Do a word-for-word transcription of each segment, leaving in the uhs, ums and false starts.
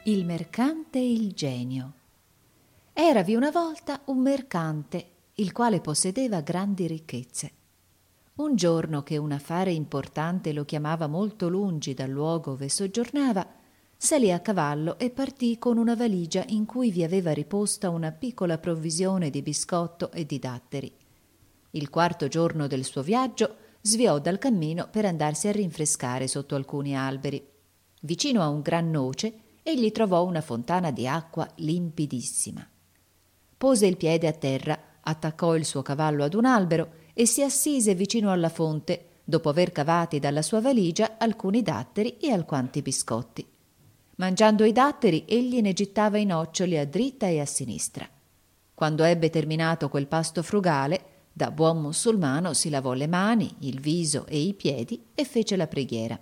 Il mercante e il genio. Eravi una volta un mercante, il quale possedeva grandi ricchezze. Un giorno che un affare importante lo chiamava molto lungi dal luogo ove soggiornava, salì a cavallo e partì con una valigia in cui vi aveva riposta una piccola provvisione di biscotto e di datteri. Il quarto giorno del suo viaggio sviò dal cammino per andarsi a rinfrescare sotto alcuni alberi. Vicino a un gran noce egli trovò una fontana di acqua limpidissima. Pose il piede a terra, attaccò il suo cavallo ad un albero e si assise vicino alla fonte, dopo aver cavati dalla sua valigia alcuni datteri e alquanti biscotti. Mangiando i datteri, egli ne gittava i noccioli a dritta e a sinistra. Quando ebbe terminato quel pasto frugale, da buon musulmano si lavò le mani, il viso e i piedi e fece la preghiera.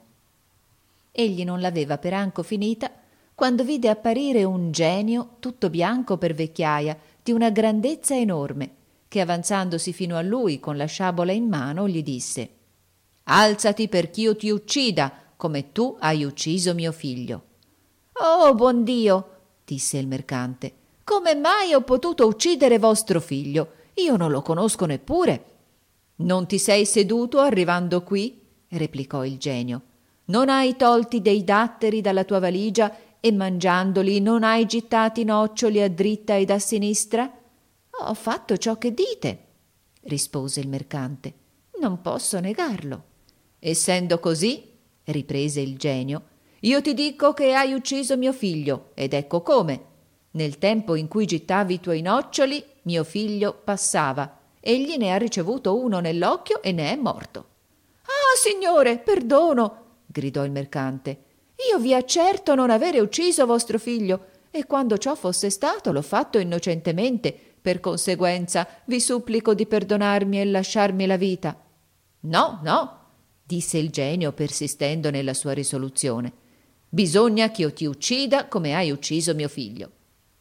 Egli non l'aveva per anco finita quando vide apparire un genio tutto bianco per vecchiaia, di una grandezza enorme, che avanzandosi fino a lui con la sciabola in mano gli disse: «Alzati perch'io ti uccida, come tu hai ucciso mio figlio». «Oh, buon Dio», disse il mercante, «come mai ho potuto uccidere vostro figlio? Io non lo conosco neppure». «Non ti sei seduto arrivando qui?» replicò il genio. «Non hai tolti dei datteri dalla tua valigia e mangiandoli non hai gittati noccioli a dritta ed a sinistra?» «Ho fatto ciò che dite», rispose il mercante. «Non posso negarlo». «Essendo così», riprese il genio, «io ti dico che hai ucciso mio figlio, ed ecco come. Nel tempo in cui gittavi i tuoi noccioli, mio figlio passava. Egli ne ha ricevuto uno nell'occhio e ne è morto». «Ah, signore, perdono», gridò il mercante. «Io vi accerto non avere ucciso vostro figlio, e quando ciò fosse stato l'ho fatto innocentemente. Per conseguenza vi supplico di perdonarmi e lasciarmi la vita». «No, no», disse il genio persistendo nella sua risoluzione. «Bisogna che io ti uccida come hai ucciso mio figlio».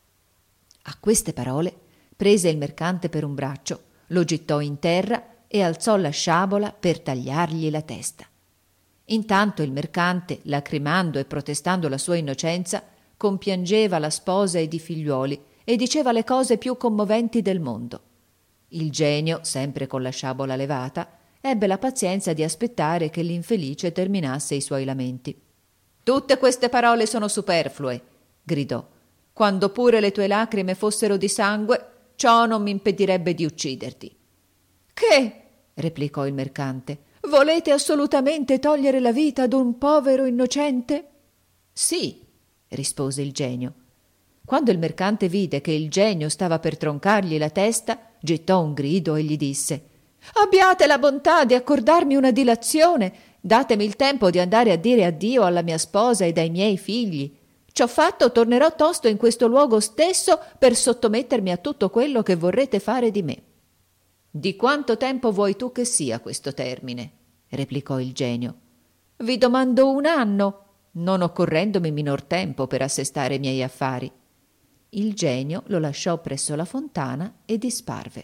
A queste parole prese il mercante per un braccio, lo gittò in terra e alzò la sciabola per tagliargli la testa. Intanto il mercante, lacrimando e protestando la sua innocenza, compiangeva la sposa ed i figliuoli e diceva le cose più commoventi del mondo. Il genio, sempre con la sciabola levata, ebbe la pazienza di aspettare che l'infelice terminasse i suoi lamenti. «Tutte queste parole sono superflue», gridò. «Quando pure le tue lacrime fossero di sangue, ciò non mi impedirebbe di ucciderti». «Che?» replicò il mercante. «Volete assolutamente togliere la vita ad un povero innocente?» «Sì», rispose il genio. Quando il mercante vide che il genio stava per troncargli la testa, gettò un grido e gli disse: «Abbiate la bontà di accordarmi una dilazione, datemi il tempo di andare a dire addio alla mia sposa ed ai miei figli. Ciò fatto tornerò tosto in questo luogo stesso per sottomettermi a tutto quello che vorrete fare di me». «Di quanto tempo vuoi tu che sia questo termine?» replicò il genio. «Vi domando un anno, non occorrendomi minor tempo per assestare i miei affari». Il genio lo lasciò presso la fontana e disparve.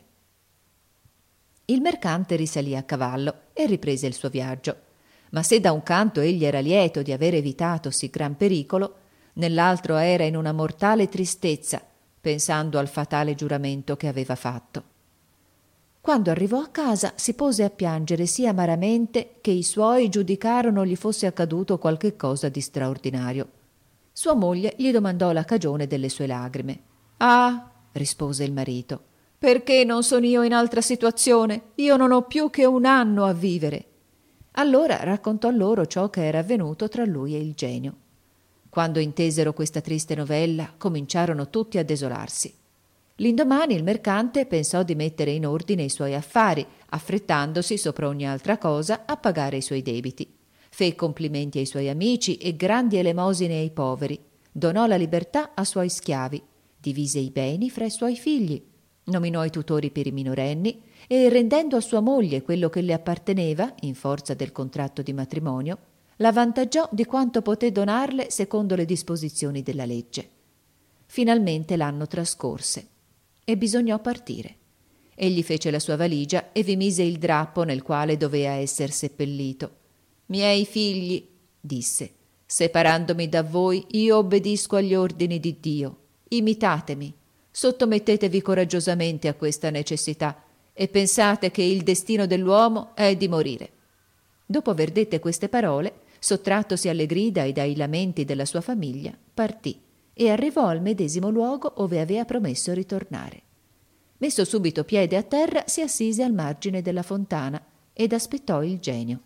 Il mercante risalì a cavallo e riprese il suo viaggio, ma se da un canto egli era lieto di aver evitato sì gran pericolo, nell'altro era in una mortale tristezza, pensando al fatale giuramento che aveva fatto. Quando arrivò a casa si pose a piangere sì amaramente che i suoi giudicarono gli fosse accaduto qualche cosa di straordinario. Sua moglie gli domandò la cagione delle sue lagrime. «Ah», rispose il marito, «perché non sono io in altra situazione? Io non ho più che un anno a vivere». Allora raccontò loro ciò che era avvenuto tra lui e il genio. Quando intesero questa triste novella, cominciarono tutti a desolarsi. L'indomani il mercante pensò di mettere in ordine i suoi affari, affrettandosi sopra ogni altra cosa a pagare i suoi debiti. Fe complimenti ai suoi amici e grandi elemosine ai poveri, donò la libertà a suoi schiavi, divise i beni fra i suoi figli, nominò i tutori per i minorenni e, rendendo a sua moglie quello che le apparteneva in forza del contratto di matrimonio, l'avvantaggiò di quanto poté donarle secondo le disposizioni della legge. Finalmente l'anno trascorse e bisognò partire. Egli fece la sua valigia e vi mise il drappo nel quale dovea esser seppellito. «Miei figli», disse, Separandomi da voi, io obbedisco agli ordini di Dio. Imitatemi, sottomettetevi coraggiosamente a questa necessità e pensate che il destino dell'uomo è di morire». Dopo aver dette queste parole, sottrattosi alle grida ed ai lamenti della sua famiglia, partì e arrivò al medesimo luogo ove aveva promesso ritornare. Messo subito piede a terra, si assise al margine della fontana ed aspettò il genio.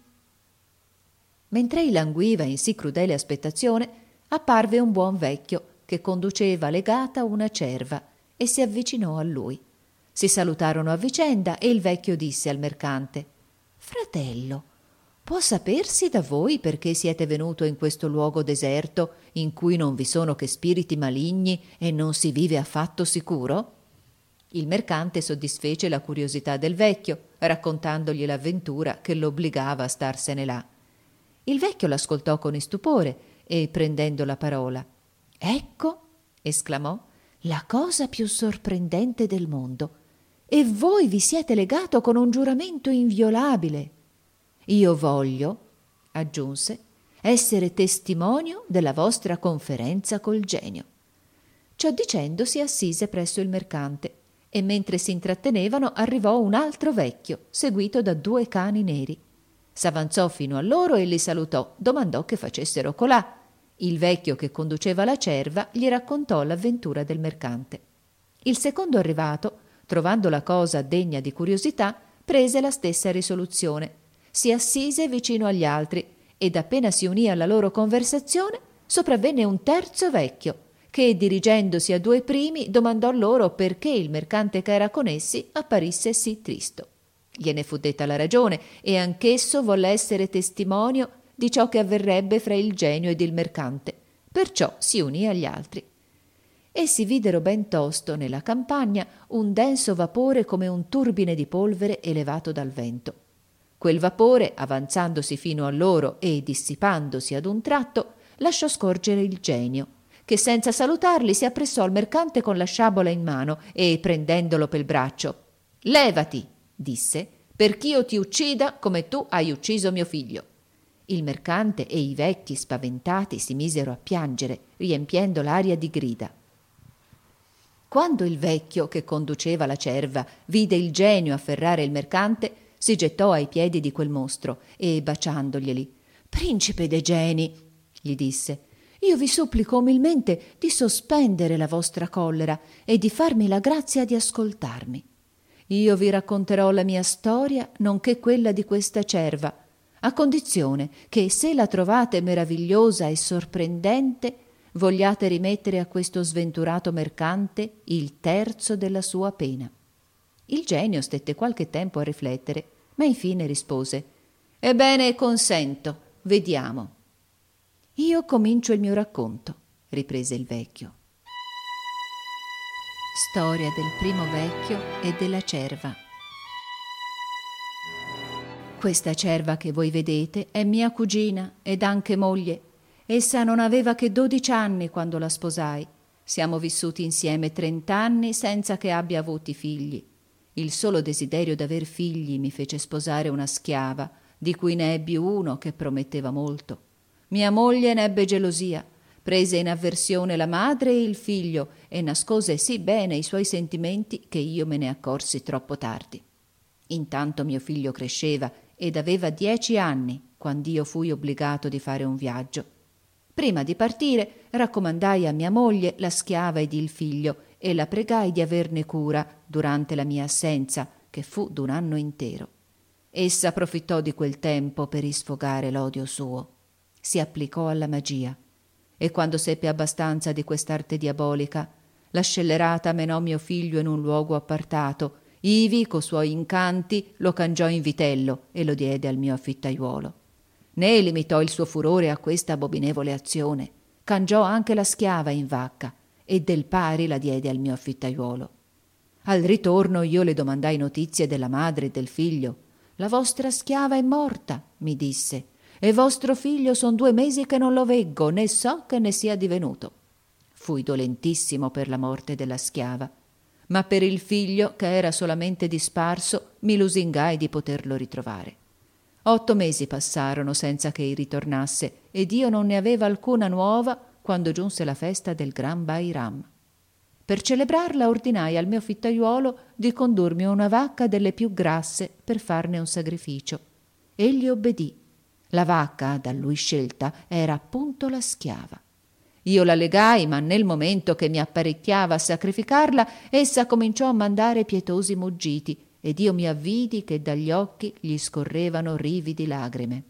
Mentre ei languiva in sì crudele aspettazione, apparve un buon vecchio che conduceva legata una cerva e si avvicinò a lui. Si salutarono a vicenda e il vecchio disse al mercante: «Fratello, può sapersi da voi perché siete venuto in questo luogo deserto in cui non vi sono che spiriti maligni e non si vive affatto sicuro?» Il mercante soddisfece la curiosità del vecchio, raccontandogli l'avventura che l'obbligava a starsene là. Il vecchio l'ascoltò con istupore e, prendendo la parola: «Ecco», esclamò, «la cosa più sorprendente del mondo. E voi vi siete legato con un giuramento inviolabile. Io voglio», aggiunse, «essere testimonio della vostra conferenza col genio». Ciò dicendo si assise presso il mercante e mentre si intrattenevano arrivò un altro vecchio, seguito da due cani neri. S'avanzò fino a loro e li salutò, domandò che facessero colà. Il vecchio che conduceva la cerva gli raccontò l'avventura del mercante. Il secondo arrivato, trovando la cosa degna di curiosità, prese la stessa risoluzione. Si assise vicino agli altri ed appena si unì alla loro conversazione sopravvenne un terzo vecchio che, dirigendosi a due primi, domandò loro perché il mercante che era con essi apparisse sì tristo. Gliene fu detta la ragione e anch'esso volle essere testimonio di ciò che avverrebbe fra il genio ed il mercante, perciò si unì agli altri. Essi videro ben tosto nella campagna un denso vapore come un turbine di polvere elevato dal vento. Quel vapore, avanzandosi fino a loro e dissipandosi ad un tratto, lasciò scorgere il genio, che senza salutarli si appressò al mercante con la sciabola in mano e, prendendolo pel braccio: «Levati», disse, «perch'io ti uccida come tu hai ucciso mio figlio». Il mercante e i vecchi spaventati si misero a piangere, riempiendo l'aria di grida. Quando il vecchio che conduceva la cerva vide il genio afferrare il mercante, si gettò ai piedi di quel mostro e, baciandoglieli: «Principe dei geni», gli disse, «io vi supplico umilmente di sospendere la vostra collera e di farmi la grazia di ascoltarmi. Io vi racconterò la mia storia, nonché quella di questa cerva, a condizione che, se la trovate meravigliosa e sorprendente, vogliate rimettere a questo sventurato mercante il terzo della sua pena». Il genio stette qualche tempo a riflettere, ma infine rispose: «Ebbene, consento, vediamo». «Io comincio il mio racconto», riprese il vecchio. Storia del primo vecchio e della cerva. Questa cerva che voi vedete è mia cugina ed anche moglie. Essa non aveva che dodici anni quando la sposai. Siamo vissuti insieme trent'anni senza che abbia avuti figli. Il solo desiderio d'aver figli mi fece sposare una schiava, di cui ne ebbi uno che prometteva molto. Mia moglie ne ebbe gelosia, prese in avversione la madre e il figlio e nascose sì bene i suoi sentimenti che io me ne accorsi troppo tardi. Intanto mio figlio cresceva ed aveva dieci anni quand'io fui obbligato di fare un viaggio. Prima di partire raccomandai a mia moglie la schiava ed il figlio e la pregai di averne cura durante la mia assenza, che fu d'un anno intero. Essa approfittò di quel tempo per isfogare l'odio suo. Si applicò alla magia e quando seppe abbastanza di quest'arte diabolica, la scellerata menò mio figlio in un luogo appartato, ivi co suoi incanti lo cangiò in vitello e lo diede al mio affitaiuolo. Né limitò il suo furore a questa abominevole azione, cangiò anche la schiava in vacca e del pari la diede al mio affitaiuolo. Al ritorno io le domandai notizie della madre e del figlio. «La vostra schiava è morta», mi disse, «e vostro figlio son due mesi che non lo veggo, né so che ne sia divenuto». Fui dolentissimo per la morte della schiava, ma per il figlio, che era solamente disparso, mi lusingai di poterlo ritrovare. Otto mesi passarono senza che ei ritornasse, ed io non ne aveva alcuna nuova quando giunse la festa del Gran Bairam. Per celebrarla ordinai al mio fittaiuolo di condurmi una vacca delle più grasse per farne un sacrificio. Egli obbedì. La vacca, da lui scelta, era appunto la schiava. Io la legai, ma nel momento che mi apparecchiava a sacrificarla, essa cominciò a mandare pietosi muggiti, ed io mi avvidi che dagli occhi gli scorrevano rividi lagrime.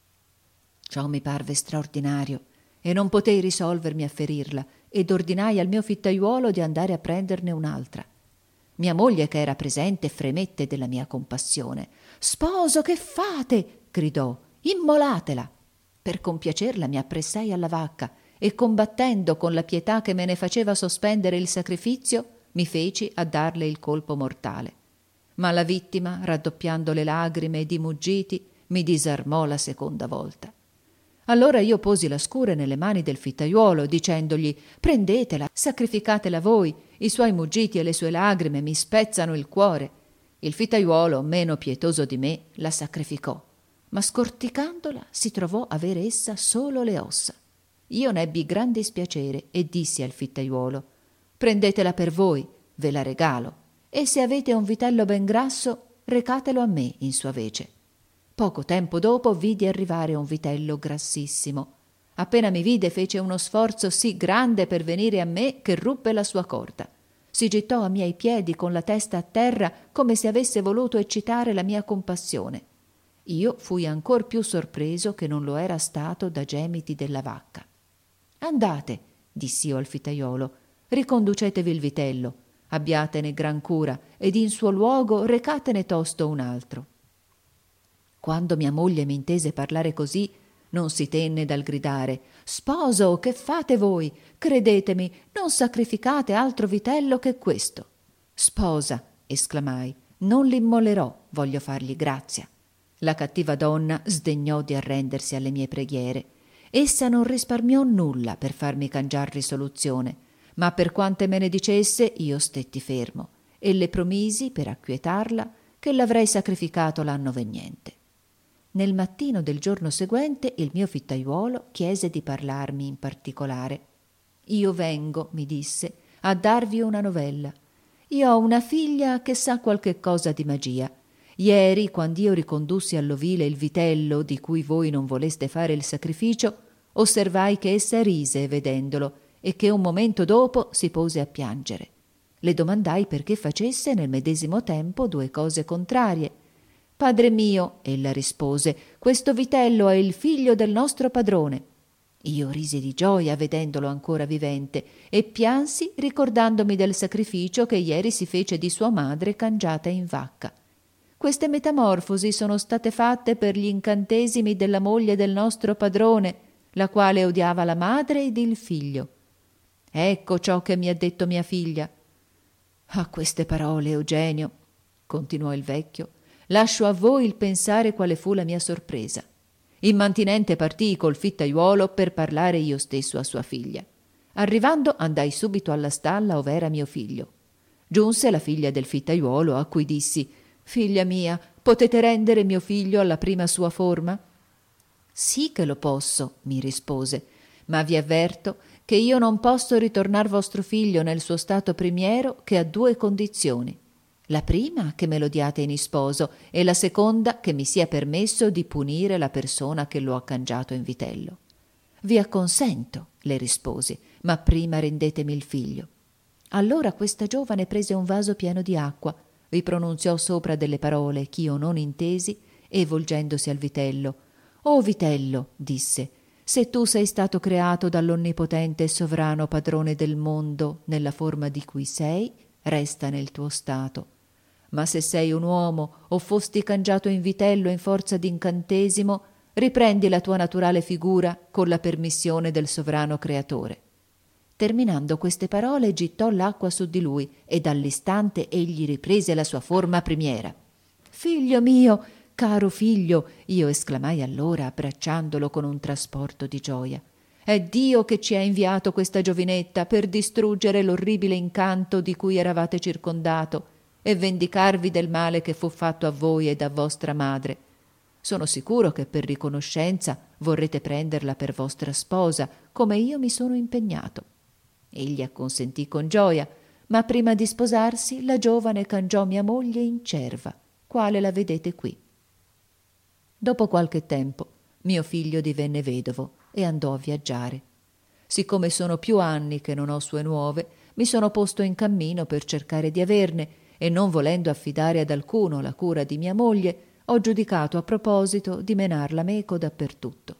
Ciò mi parve straordinario, e non potei risolvermi a ferirla, ed ordinai al mio fittaiuolo di andare a prenderne un'altra. Mia moglie, che era presente, fremette della mia compassione. «Sposo, che fate?» gridò. «Immolatela!» Per compiacerla mi appressai alla vacca e, combattendo con la pietà che me ne faceva sospendere il sacrifizio, mi feci a darle il colpo mortale. Ma la vittima, raddoppiando le lagrime ed i muggiti, mi disarmò la seconda volta. Allora io posi la scure nelle mani del fittaiuolo, dicendogli: «Prendetela, sacrificatela voi, i suoi muggiti e le sue lagrime mi spezzano il cuore». Il fittaiuolo, meno pietoso di me, la sacrificò, ma scorticandola si trovò avere essa solo le ossa. Io n'ebbi gran dispiacere e dissi al fittaiuolo: «Prendetela per voi, ve la regalo, e se avete un vitello ben grasso, recatelo a me in sua vece». Poco tempo dopo vidi arrivare un vitello grassissimo. Appena mi vide fece uno sforzo sì grande per venire a me che ruppe la sua corda. Si gittò a miei piedi con la testa a terra come se avesse voluto eccitare la mia compassione. Io fui ancor più sorpreso che non lo era stato da gemiti della vacca. «Andate», dissi io al fittaiolo, «riconducetevi il vitello, abbiatene gran cura ed in suo luogo recatene tosto un altro». Quando mia moglie mi intese parlare così, non si tenne dal gridare: «Sposo, che fate voi? Credetemi, non sacrificate altro vitello che questo». «Sposa», esclamai, «non l'immolerò, voglio fargli grazia». La cattiva donna sdegnò di arrendersi alle mie preghiere. Essa non risparmiò nulla per farmi cangiar risoluzione, ma per quante me ne dicesse io stetti fermo e le promisi, per acquietarla, che l'avrei sacrificato l'anno vegnente. Nel mattino del giorno seguente il mio fittaiuolo chiese di parlarmi in particolare. «Io vengo», mi disse, «a darvi una novella. Io ho una figlia che sa qualche cosa di magia. Ieri, quand'io ricondussi all'ovile il vitello di cui voi non voleste fare il sacrificio, osservai che essa rise vedendolo e che un momento dopo si pose a piangere. Le domandai perché facesse nel medesimo tempo due cose contrarie. «Padre mio», ella rispose, «questo vitello è il figlio del nostro padrone». Io risi di gioia vedendolo ancora vivente e piansi ricordandomi del sacrificio che ieri si fece di sua madre cangiata in vacca. Queste metamorfosi sono state fatte per gli incantesimi della moglie del nostro padrone, la quale odiava la madre ed il figlio. Ecco ciò che mi ha detto mia figlia. A queste parole, Eugenio, continuò il vecchio, lascio a voi il pensare quale fu la mia sorpresa. Immantinente partii col fittaiuolo per parlare io stesso a sua figlia. Arrivando andai subito alla stalla ov'era mio figlio. Giunse la figlia del fittaiuolo, a cui dissi: «Figlia mia, potete rendere mio figlio alla prima sua forma?» «Sì che lo posso», mi rispose, «ma vi avverto che io non posso ritornar vostro figlio nel suo stato primiero che a due condizioni. La prima, che me lo diate in isposo, e la seconda, che mi sia permesso di punire la persona che lo ha cangiato in vitello». «Vi acconsento», le risposi, «ma prima rendetemi il figlio». Allora questa giovane prese un vaso pieno di acqua, vi pronunziò sopra delle parole ch'io non intesi e, volgendosi al vitello: «O vitello», disse, «se tu sei stato creato dall'onnipotente e sovrano padrone del mondo nella forma di cui sei, resta nel tuo stato. Ma se sei un uomo o fosti cangiato in vitello in forza d'incantesimo, riprendi la tua naturale figura con la permissione del sovrano creatore». Terminando queste parole gittò l'acqua su di lui e dall'istante egli riprese la sua forma primiera. «Figlio mio, caro figlio», io esclamai allora abbracciandolo con un trasporto di gioia, «è Dio che ci ha inviato questa giovinetta per distruggere l'orribile incanto di cui eravate circondato e vendicarvi del male che fu fatto a voi ed a vostra madre. Sono sicuro che per riconoscenza vorrete prenderla per vostra sposa, come io mi sono impegnato». Egli acconsentì con gioia, ma prima di sposarsi la giovane cangiò mia moglie in cerva, quale la vedete qui. Dopo qualche tempo mio figlio divenne vedovo e andò a viaggiare. Siccome sono più anni che non ho sue nuove, mi sono posto in cammino per cercare di averne, e non volendo affidare ad alcuno la cura di mia moglie, ho giudicato a proposito di menarla meco dappertutto.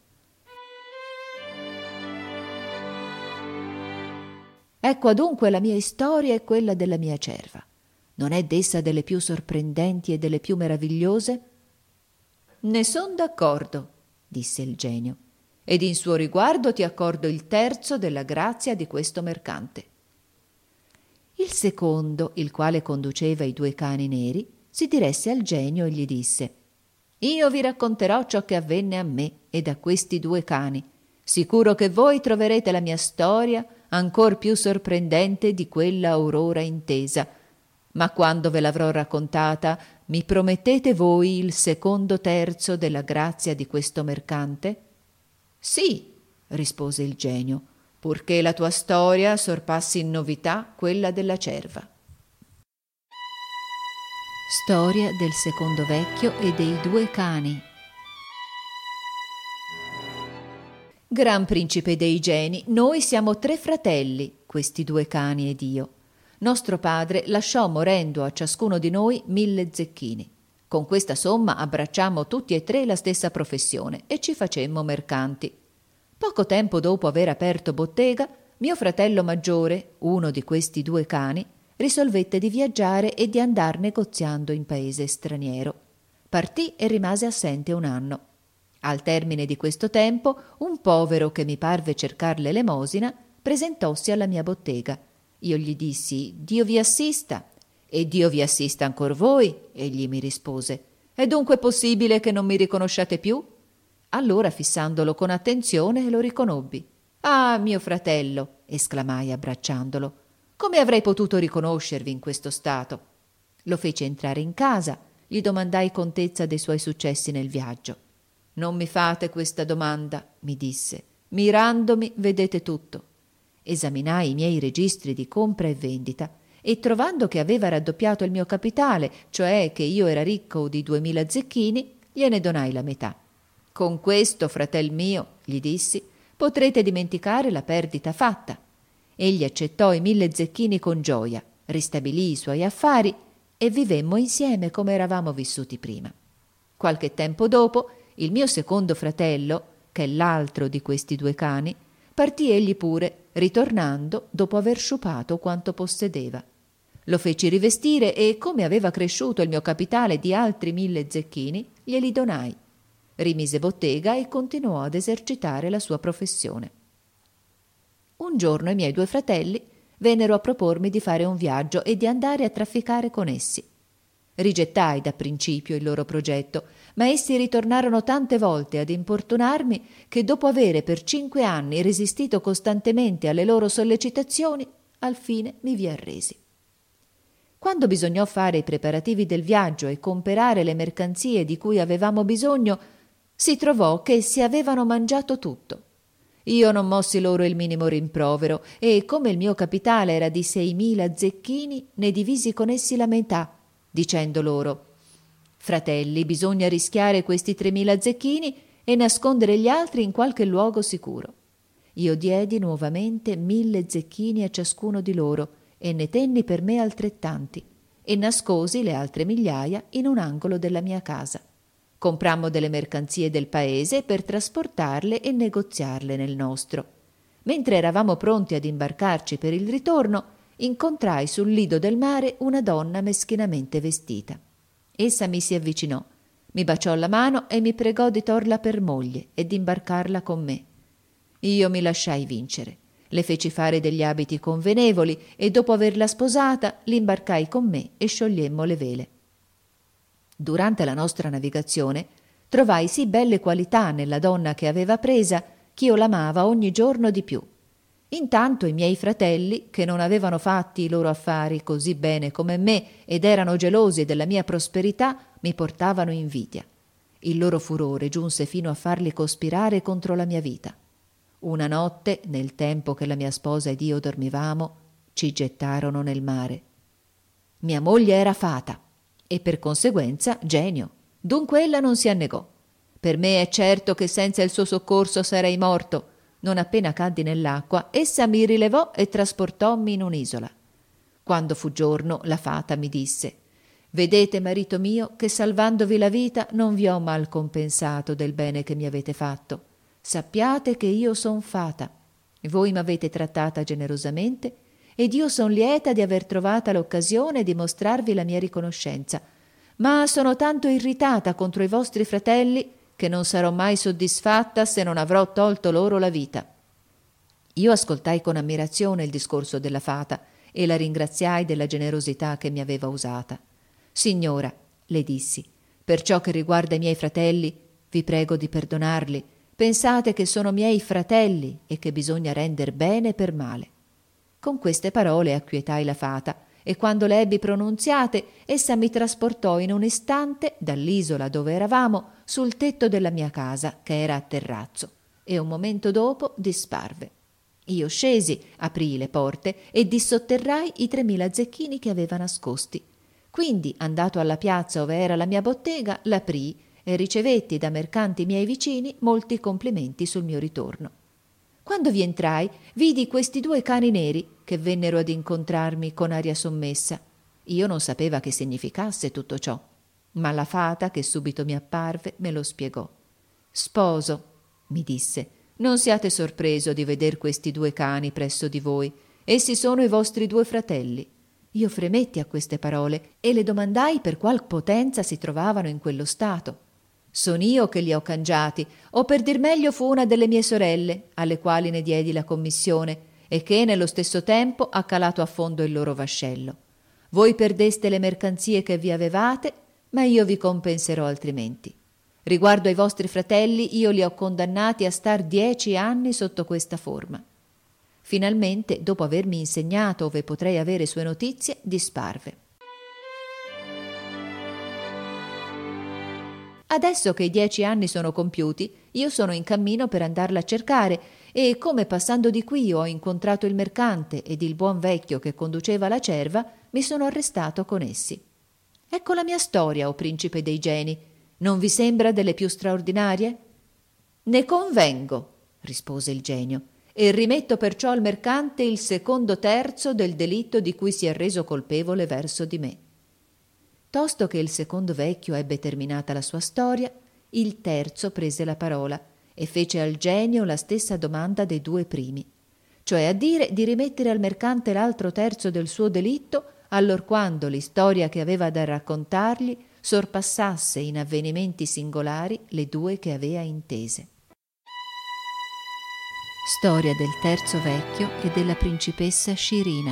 Ecco adunque la mia storia e quella della mia cerva. Non è d'essa delle più sorprendenti e delle più meravigliose? «Ne son d'accordo», disse il genio, «ed in suo riguardo ti accordo il terzo della grazia di questo mercante». Il secondo, il quale conduceva i due cani neri, si diresse al genio e gli disse: «Io vi racconterò ciò che avvenne a me ed a questi due cani, sicuro che voi troverete la mia storia ancor più sorprendente di quella orora intesa. Ma quando ve l'avrò raccontata, mi promettete voi il secondo terzo della grazia di questo mercante?» «Sì», rispose il genio, «purché la tua storia sorpassi in novità quella della cerva». Storia del secondo vecchio e dei due cani. Gran principe dei geni, noi siamo tre fratelli, questi due cani ed io. Nostro padre lasciò morendo a ciascuno di noi mille zecchini. Con questa somma abbracciammo tutti e tre la stessa professione e ci facemmo mercanti. Poco tempo dopo aver aperto bottega, mio fratello maggiore, uno di questi due cani, risolvette di viaggiare e di andar negoziando in paese straniero. Partì e rimase assente un anno. Al termine di questo tempo, un povero che mi parve cercar l'elemosina presentossi alla mia bottega. Io gli dissi: «Dio vi assista». «E Dio vi assista ancor voi», egli mi rispose. «È dunque possibile che non mi riconosciate più?» Allora, fissandolo con attenzione, lo riconobbi. «Ah, mio fratello», esclamai abbracciandolo, «come avrei potuto riconoscervi in questo stato?» Lo feci entrare in casa, gli domandai contezza dei suoi successi nel viaggio. «Non mi fate questa domanda», mi disse, «mirandomi vedete tutto». Esaminai i miei registri di compra e vendita e trovando che aveva raddoppiato il mio capitale, cioè che io era ricco di duemila zecchini, gliene donai la metà. «Con questo, fratel mio», gli dissi, «potrete dimenticare la perdita fatta». Egli accettò i mille zecchini con gioia, ristabilì i suoi affari e vivemmo insieme come eravamo vissuti prima. Qualche tempo dopo, il mio secondo fratello, che è l'altro di questi due cani, partì egli pure, ritornando dopo aver sciupato quanto possedeva. Lo feci rivestire e, come aveva cresciuto il mio capitale di altri mille zecchini, glieli donai. Rimise bottega e continuò ad esercitare la sua professione. Un giorno i miei due fratelli vennero a propormi di fare un viaggio e di andare a trafficare con essi. Rigettai da principio il loro progetto, ma essi ritornarono tante volte ad importunarmi che dopo avere per cinque anni resistito costantemente alle loro sollecitazioni, al fine mi vi arresi. Quando bisognò fare i preparativi del viaggio e comperare le mercanzie di cui avevamo bisogno, si trovò che essi avevano mangiato tutto. Io non mossi loro il minimo rimprovero e, come il mio capitale era di seimila zecchini, ne divisi con essi la metà, dicendo loro: «Fratelli, bisogna rischiare questi tremila zecchini e nascondere gli altri in qualche luogo sicuro». Io diedi nuovamente mille zecchini a ciascuno di loro e ne tenni per me altrettanti e nascosi le altre migliaia in un angolo della mia casa. Comprammo delle mercanzie del paese per trasportarle e negoziarle nel nostro. Mentre eravamo pronti ad imbarcarci per il ritorno, incontrai sul lido del mare una donna meschinamente vestita. Essa mi si avvicinò, mi baciò la mano e mi pregò di torla per moglie e d'imbarcarla con me. Io mi lasciai vincere, le feci fare degli abiti convenevoli e dopo averla sposata l'imbarcai con me e sciogliemmo le vele. Durante la nostra navigazione trovai sì belle qualità nella donna che aveva presa ch'io l'amava ogni giorno di più. Intanto i miei fratelli, che non avevano fatti i loro affari così bene come me ed erano gelosi della mia prosperità, mi portavano invidia. Il loro furore giunse fino a farli cospirare contro la mia vita. Una notte, nel tempo che la mia sposa ed io dormivamo, ci gettarono nel mare. Mia moglie era fata e per conseguenza genio, dunque ella non si annegò. Per me è certo che senza il suo soccorso sarei morto. Non appena caddi nell'acqua, essa mi rilevò e trasportommi in un'isola. Quando fu giorno, la fata mi disse: «Vedete, marito mio, che salvandovi la vita non vi ho mal compensato del bene che mi avete fatto. Sappiate che io son fata. Voi m'avete trattata generosamente ed io son lieta di aver trovata l'occasione di mostrarvi la mia riconoscenza. Ma sono tanto irritata contro i vostri fratelli che non sarò mai soddisfatta se non avrò tolto loro la vita». Io ascoltai con ammirazione il discorso della fata e la ringraziai della generosità che mi aveva usata. «Signora», le dissi, «per ciò che riguarda i miei fratelli, vi prego di perdonarli. Pensate che sono miei fratelli e che bisogna render bene per male». Con queste parole acquietai la fata e quando le ebbi pronunziate, essa mi trasportò in un istante dall'isola dove eravamo sul tetto della mia casa, che era a terrazzo, e un momento dopo disparve. Io scesi, aprii le porte e dissotterrai i tremila zecchini che aveva nascosti. Quindi, andato alla piazza ove era la mia bottega, l'aprii e ricevetti da mercanti miei vicini molti complimenti sul mio ritorno. Quando vi entrai, vidi questi due cani neri che vennero ad incontrarmi con aria sommessa. Io non sapeva che significasse tutto ciò, ma la fata, che subito mi apparve, me lo spiegò. «Sposo», mi disse, «non siate sorpreso di veder questi due cani presso di voi. Essi sono i vostri due fratelli». Io fremetti a queste parole e le domandai per qual potenza si trovavano in quello stato. «Son io che li ho cangiati, o per dir meglio fu una delle mie sorelle, alle quali ne diedi la commissione, e che nello stesso tempo ha calato a fondo il loro vascello. Voi perdeste le mercanzie che vi avevate, ma io vi compenserò altrimenti. Riguardo ai vostri fratelli, io li ho condannati a star dieci anni sotto questa forma». Finalmente, dopo avermi insegnato ove potrei avere sue notizie, disparve. Adesso che i dieci anni sono compiuti, io sono in cammino per andarla a cercare e, come passando di qui ho incontrato il mercante ed il buon vecchio che conduceva la cerva, mi sono arrestato con essi. Ecco la mia storia, o principe dei geni. Non vi sembra delle più straordinarie? «Ne convengo», rispose il genio, «e rimetto perciò al mercante il secondo terzo del delitto di cui si è reso colpevole verso di me». Tosto che il secondo vecchio ebbe terminata la sua storia, il terzo prese la parola e fece al genio la stessa domanda dei due primi, cioè a dire di rimettere al mercante l'altro terzo del suo delitto allorquando l'istoria che aveva da raccontargli sorpassasse in avvenimenti singolari le due che avea intese. Storia del terzo vecchio e della principessa Scirina.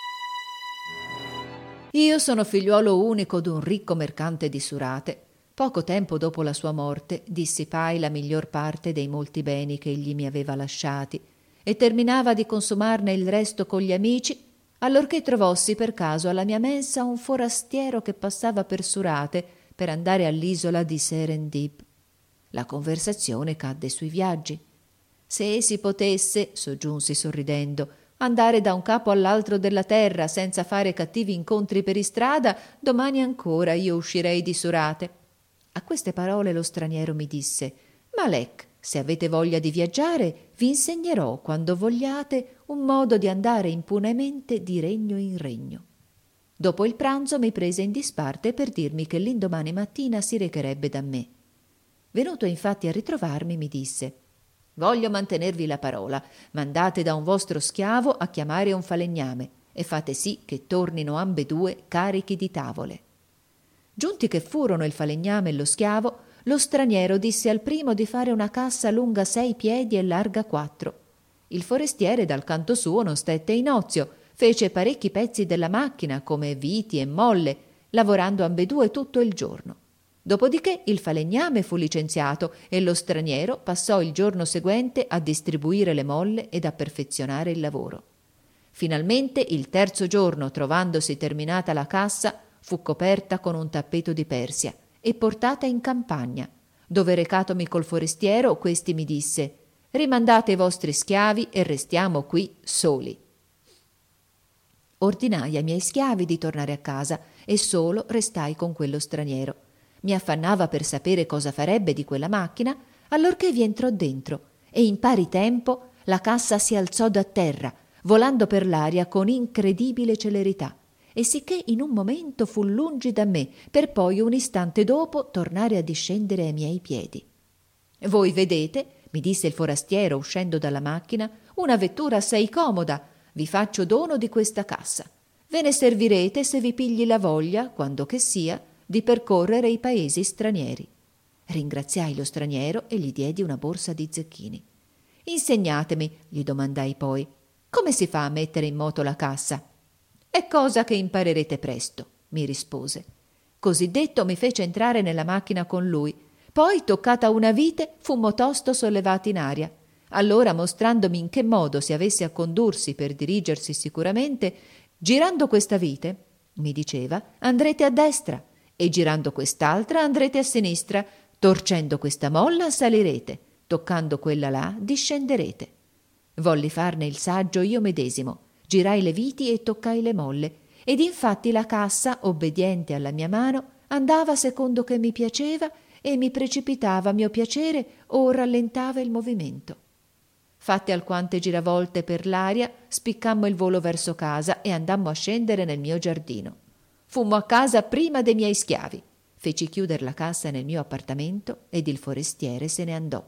Io sono figliuolo unico d'un ricco mercante di Surate. Poco tempo dopo la sua morte dissipai la miglior parte dei molti beni che egli mi aveva lasciati e terminava di consumarne il resto con gli amici, allorché trovossi per caso alla mia mensa un forastiero che passava per Surate per andare all'isola di Serendib. La conversazione cadde sui viaggi. «Se si potesse», soggiunsi sorridendo, «andare da un capo all'altro della terra senza fare cattivi incontri per istrada, domani ancora io uscirei di Surate». A queste parole lo straniero mi disse: «Malek, se avete voglia di viaggiare, vi insegnerò, quando vogliate, un modo di andare impunemente di regno in regno». Dopo il pranzo mi prese in disparte per dirmi che l'indomani mattina si recherebbe da me. Venuto infatti a ritrovarmi, mi disse: «Voglio mantenervi la parola. Mandate da un vostro schiavo a chiamare un falegname e fate sì che tornino ambedue carichi di tavole». Giunti che furono il falegname e lo schiavo, lo straniero disse al primo di fare una cassa lunga sei piedi e larga quattro. Il forestiere dal canto suo non stette in ozio, fece parecchi pezzi della macchina come viti e molle, lavorando ambedue tutto il giorno. Dopodiché il falegname fu licenziato e lo straniero passò il giorno seguente a distribuire le molle ed a perfezionare il lavoro. Finalmente il terzo giorno, trovandosi terminata la cassa, fu coperta con un tappeto di Persia e portata in campagna, dove recatomi col forestiero, questi mi disse: rimandate i vostri schiavi e restiamo qui soli. Ordinai ai miei schiavi di tornare a casa e solo restai con quello straniero. Mi affannava per sapere cosa farebbe di quella macchina, allorché vi entrò dentro e in pari tempo la cassa si alzò da terra, volando per l'aria con incredibile celerità, e sicché in un momento fu lungi da me, per poi un istante dopo tornare a discendere ai miei piedi. «Voi vedete», mi disse il forastiero uscendo dalla macchina, «una vettura assai comoda. Vi faccio dono di questa cassa. Ve ne servirete se vi pigli la voglia, quando che sia, di percorrere i paesi stranieri». Ringraziai lo straniero e gli diedi una borsa di zecchini. «Insegnatemi», gli domandai poi, «come si fa a mettere in moto la cassa?» «È cosa che imparerete presto», mi rispose. Così detto mi fece entrare nella macchina con lui. Poi, toccata una vite, fummo tosto sollevati in aria. Allora, mostrandomi in che modo si avesse a condursi per dirigersi sicuramente, girando questa vite, mi diceva, andrete a destra, e girando quest'altra andrete a sinistra, torcendo questa molla salirete, toccando quella là discenderete. Volli farne il saggio io medesimo, girai le viti e toccai le molle, ed infatti la cassa, obbediente alla mia mano, andava secondo che mi piaceva e mi precipitava a mio piacere o rallentava il movimento. Fatte alquante giravolte per l'aria, spiccammo il volo verso casa e andammo a scendere nel mio giardino. Fummo a casa prima dei miei schiavi. Feci chiuder la cassa nel mio appartamento ed il forestiere se ne andò.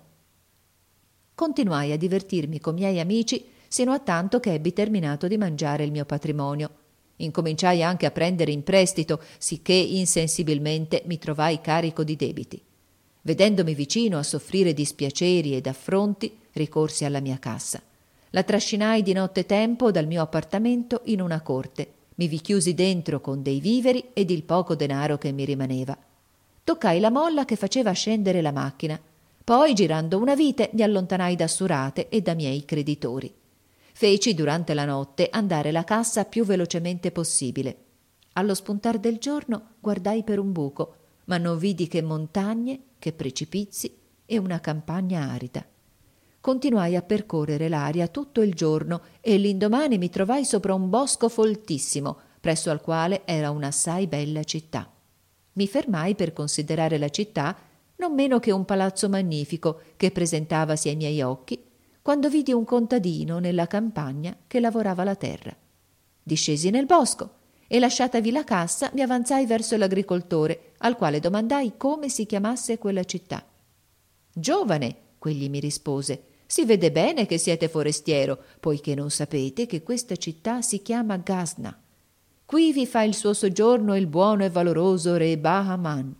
Continuai a divertirmi con miei amici sino a tanto che ebbi terminato di mangiare il mio patrimonio. Incominciai anche a prendere in prestito, sicché insensibilmente mi trovai carico di debiti. Vedendomi vicino a soffrire dispiaceri ed affronti, ricorsi alla mia cassa. La trascinai di notte tempo dal mio appartamento in una corte. Mi vi chiusi dentro con dei viveri ed il poco denaro che mi rimaneva. Toccai la molla che faceva scendere la macchina. Poi, girando una vite, mi allontanai da Surate e da miei creditori. Feci durante la notte andare la cassa più velocemente possibile. Allo spuntar del giorno guardai per un buco, ma non vidi che montagne, che precipizi e una campagna arida. Continuai a percorrere l'aria tutto il giorno e l'indomani mi trovai sopra un bosco foltissimo, presso al quale era un'assai bella città. Mi fermai per considerare la città, non meno che un palazzo magnifico che presentavasi ai miei occhi, quando vidi un contadino nella campagna che lavorava la terra. Discesi nel bosco e, lasciatavi la cassa, mi avanzai verso l'agricoltore, al quale domandai come si chiamasse quella città. «Giovane», quegli mi rispose, «si vede bene che siete forestiero, poiché non sapete che questa città si chiama Gazna. Qui vi fa il suo soggiorno il buono e valoroso re Bahaman».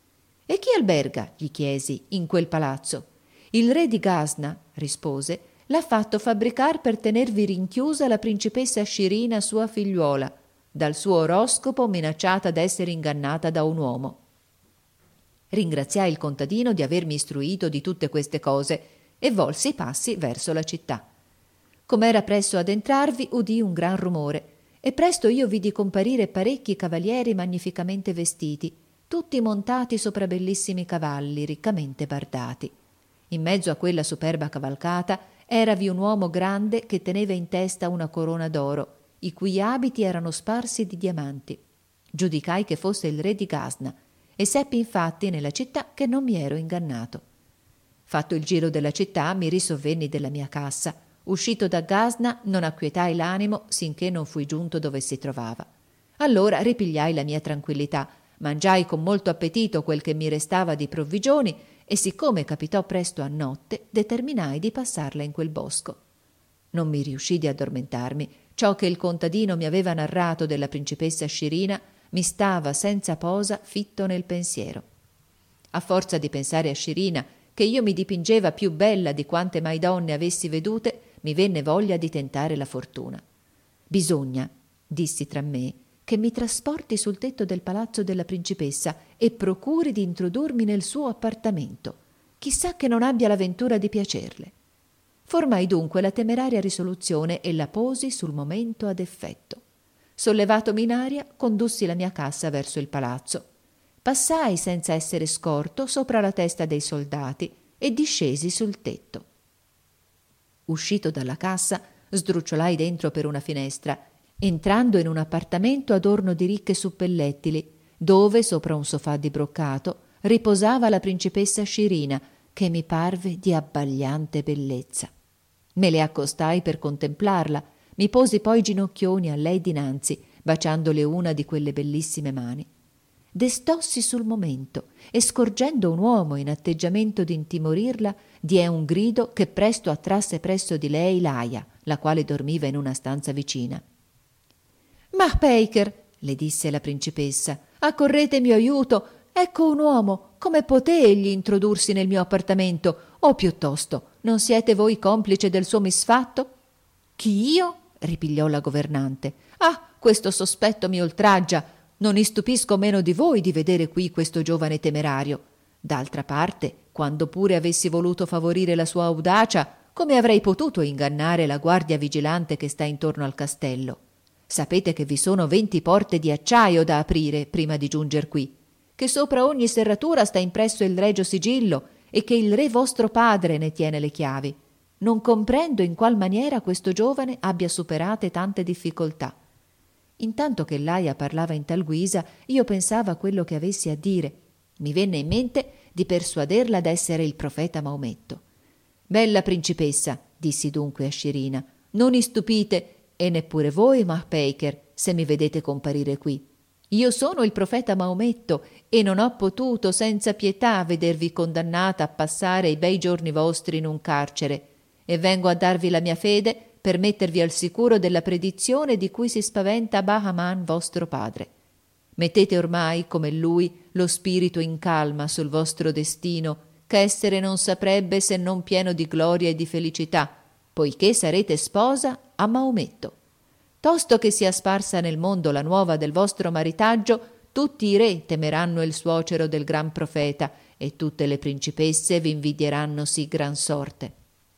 «E chi alberga?» gli chiesi, «in quel palazzo?» «Il re di Gazna», rispose, «l'ha fatto fabbricar per tenervi rinchiusa la principessa Scirina, sua figliuola, dal suo oroscopo minacciata d'essere ingannata da un uomo». Ringraziai il contadino di avermi istruito di tutte queste cose e volsi i passi verso la città. Com'era presso ad entrarvi, udii un gran rumore e presto io vidi comparire parecchi cavalieri magnificamente vestiti, tutti montati sopra bellissimi cavalli riccamente bardati. In mezzo a quella superba cavalcata eravi un uomo grande che teneva in testa una corona d'oro, i cui abiti erano sparsi di diamanti. Giudicai che fosse il re di Gazna e seppi infatti nella città che non mi ero ingannato. Fatto il giro della città mi risovvenni della mia cassa. Uscito da Gazna non acquietai l'animo sinché non fui giunto dove si trovava. Allora ripigliai la mia tranquillità, mangiai con molto appetito quel che mi restava di provvigioni e, siccome capitò presto a notte, determinai di passarla in quel bosco. Non mi riuscì di addormentarmi. Ciò che il contadino mi aveva narrato della principessa Scirina mi stava senza posa fitto nel pensiero. A forza di pensare a Scirina, che io mi dipingeva più bella di quante mai donne avessi vedute, mi venne voglia di tentare la fortuna. «Bisogna», dissi tra me, «che mi trasporti sul tetto del palazzo della principessa e procuri di introdurmi nel suo appartamento. Chissà che non abbia la ventura di piacerle». Formai dunque la temeraria risoluzione e la posi sul momento ad effetto. Sollevatomi in aria, condussi la mia cassa verso il palazzo. passai senza essere scorto sopra la testa dei soldati e discesi sul tetto. Uscito dalla cassa, sdrucciolai dentro per una finestra, entrando in un appartamento adorno di ricche suppellettili, dove, sopra un sofà di broccato, riposava la principessa Scirina, che mi parve di abbagliante bellezza. Me le accostai per contemplarla, mi posi poi ginocchioni a lei dinanzi, baciandole una di quelle bellissime mani. Destossi sul momento e, scorgendo un uomo in atteggiamento di intimorirla, diè un grido che presto attrasse presso di lei Laia, la quale dormiva in una stanza vicina. «Marpeker», le disse la principessa, «accorrete mio aiuto, ecco un uomo, come poté egli introdursi nel mio appartamento, o piuttosto non siete voi complice del suo misfatto?» «Chi io?» ripigliò la governante. «Ah, questo sospetto mi oltraggia. Non istupisco meno di voi di vedere qui questo giovane temerario. D'altra parte, quando pure avessi voluto favorire la sua audacia, come avrei potuto ingannare la guardia vigilante che sta intorno al castello? Sapete che vi sono venti porte di acciaio da aprire prima di giunger qui, che sopra ogni serratura sta impresso il regio sigillo e che il re vostro padre ne tiene le chiavi. Non comprendo in qual maniera questo giovane abbia superate tante difficoltà». Intanto che Laia parlava in tal guisa, io pensava a quello che avessi a dire. Mi venne in mente di persuaderla d'essere il profeta Maometto. «Bella principessa», dissi dunque a Scirina, «non istupite, e neppure voi, Marpeker, se mi vedete comparire qui. Io sono il profeta Maometto e non ho potuto senza pietà vedervi condannata a passare i bei giorni vostri in un carcere, e vengo a darvi la mia fede per mettervi al sicuro della predizione di cui si spaventa Bahaman vostro padre. Mettete ormai, come lui, lo spirito in calma sul vostro destino, che essere non saprebbe se non pieno di gloria e di felicità, poiché sarete sposa a Maometto. Tosto che sia sparsa nel mondo la nuova del vostro maritaggio, tutti i re temeranno il suocero del gran profeta e tutte le principesse vi invidieranno sì gran sorte».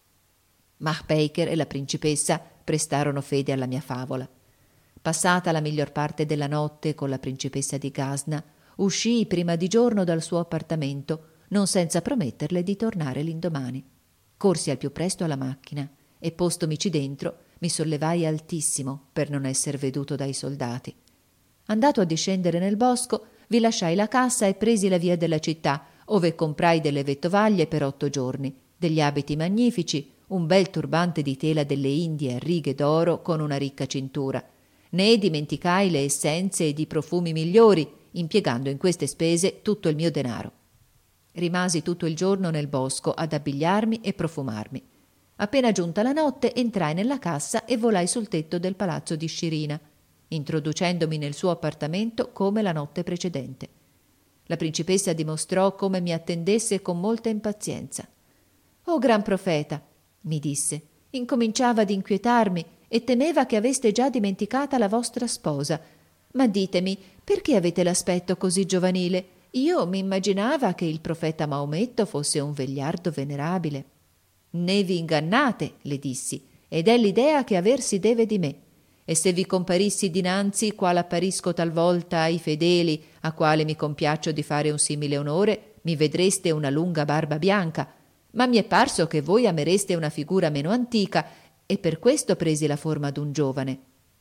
Marpeker e la principessa prestarono fede alla mia favola. Passata la miglior parte della notte con la principessa di Gasna, uscii prima di giorno dal suo appartamento, non senza prometterle di tornare l'indomani. Corsi al più presto alla macchina e, postomici dentro, mi sollevai altissimo per non esser veduto dai soldati. Andato a discendere nel bosco, vi lasciai la cassa e presi la via della città, ove comprai delle vettovaglie per otto giorni, degli abiti magnifici, un bel turbante di tela delle Indie a righe d'oro con una ricca cintura. Ne dimenticai le essenze ed i profumi migliori, impiegando in queste spese tutto il mio denaro. Rimasi tutto il giorno nel bosco ad abbigliarmi e profumarmi. Appena giunta la notte, entrai nella cassa e volai sul tetto del palazzo di Scirina, introducendomi nel suo appartamento come la notte precedente. La principessa dimostrò come mi attendesse con molta impazienza. «O gran profeta», mi disse, «incominciava ad inquietarmi e temeva che aveste già dimenticata la vostra sposa. Ma ditemi, perché avete l'aspetto così giovanile? Io mi immaginava che il profeta Maometto fosse un vegliardo venerabile». «Ne vi ingannate», le dissi, «ed è l'idea che aver si deve di me. E se vi comparissi dinanzi, qual apparisco talvolta ai fedeli, a quale mi compiaccio di fare un simile onore, mi vedreste una lunga barba bianca, ma mi è parso che voi amereste una figura meno antica, e per questo presi la forma d'un giovane».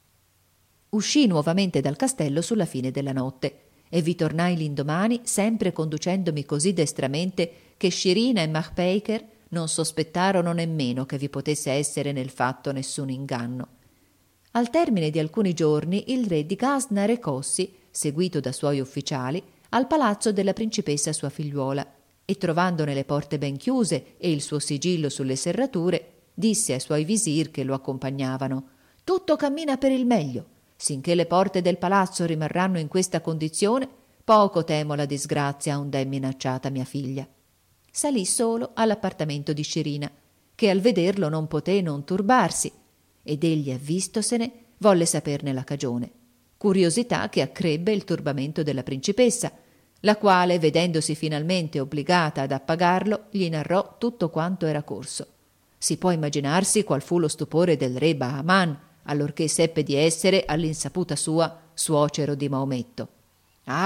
Uscii nuovamente dal castello sulla fine della notte e vi tornai l'indomani, sempre conducendomi così destramente che Scirina e Marpeker non sospettarono nemmeno che vi potesse essere nel fatto nessun inganno. Al termine di alcuni giorni il re di Gasna recossi, seguito da suoi ufficiali, al palazzo della principessa sua figliuola, e trovandone le porte ben chiuse e il suo sigillo sulle serrature, disse ai suoi visir che lo accompagnavano: «Tutto cammina per il meglio. Sinché le porte del palazzo rimarranno in questa condizione, poco temo la disgrazia ond'è minacciata mia figlia». Salì solo all'appartamento di Scirina, che al vederlo non poté non turbarsi, ed egli, avvistosene, volle saperne la cagione, curiosità che accrebbe il turbamento della principessa, la quale, vedendosi finalmente obbligata ad appagarlo, gli narrò tutto quanto era corso. Si può immaginarsi qual fu lo stupore del re Bahaman, allorché seppe di essere, all'insaputa sua, suocero di Maometto. «Ah,